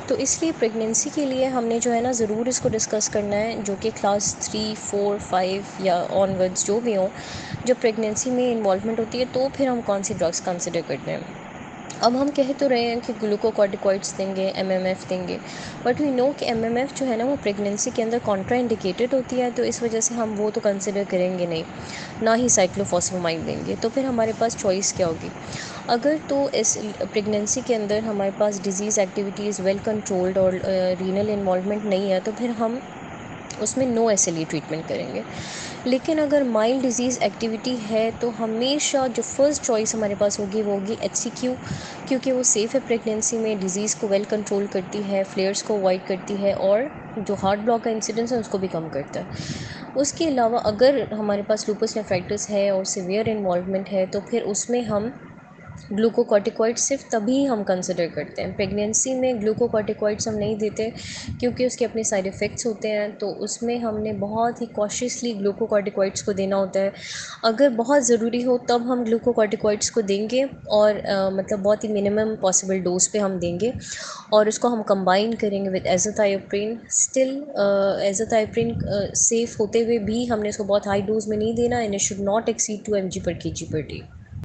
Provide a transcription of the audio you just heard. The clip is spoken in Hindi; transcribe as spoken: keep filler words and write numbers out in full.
तो इसलिए प्रेगनेंसी के लिए हमने जो है ना ज़रूर इसको डिस्कस करना है, जो कि क्लास थ्री फोर फाइव या ऑनवर्ड्स जो भी हों, जब प्रेगनेंसी में इन्वॉल्वमेंट होती है तो फिर हम कौन सी ड्रग्स कंसिडर करते हैं। अब हम कह तो रहे हैं कि ग्लूकोकॉर्टिकॉइड्स देंगे, एमएमएफ देंगे, बट वी नो कि एमएमएफ जो है ना वो प्रेगनेंसी के अंदर कॉन्ट्राइंडिकेटेड होती है, तो इस वजह से हम वो तो कंसिडर करेंगे नहीं, ना ही साइक्लोफॉस्फेमाइड देंगे। तो फिर हमारे पास चॉइस क्या होगी? अगर तो इस प्रेगनेंसी के अंदर हमारे पास disease activity is well controlled और रीनल इन्वॉल्वमेंट नहीं है, तो फिर हम उसमें नो एसएलई ट्रीटमेंट करेंगे। लेकिन अगर माइल्ड डिज़ीज़ एक्टिविटी है तो हमेशा जो फर्स्ट चॉइस हमारे पास होगी वो होगी एचसीक्यू, क्योंकि वो सेफ़ है प्रेगनेंसी में, डिज़ीज़ को वेल कंट्रोल करती है, फ्लेयर्स को अवॉइड करती है और जो हार्ट ब्लॉक का इंसिडेंस है उसको भी कम करता है। उसके अलावा अगर हमारे पास लूपस नेफ्राइटिस है और सीवियर इन्वॉल्वमेंट है तो फिर उसमें हम ग्लूकोकॉर्टिकॉइड्स सिर्फ तभी हम कंसिडर करते हैं। प्रेगनेंसी में ग्लूकोकॉर्टिकॉइड्स हम नहीं देते क्योंकि उसके अपने साइड इफ़ेक्ट्स होते हैं, तो उसमें हमने बहुत ही कॉशियसली ग्लूकोकॉर्टिकॉइड्स को देना होता है। अगर बहुत ज़रूरी हो तब हम ग्लूकोकॉर्टिकॉइड्स को देंगे और आ, मतलब बहुत ही मिनिमम पॉसिबल डोज पे हम देंगे और उसको हम कंबाइन करेंगे with azathioprine. Still azathioprine safe होते हुए भी हमने उसको बहुत हाई डोज में नहीं देना, and it should not exceed two M G per K ji per day.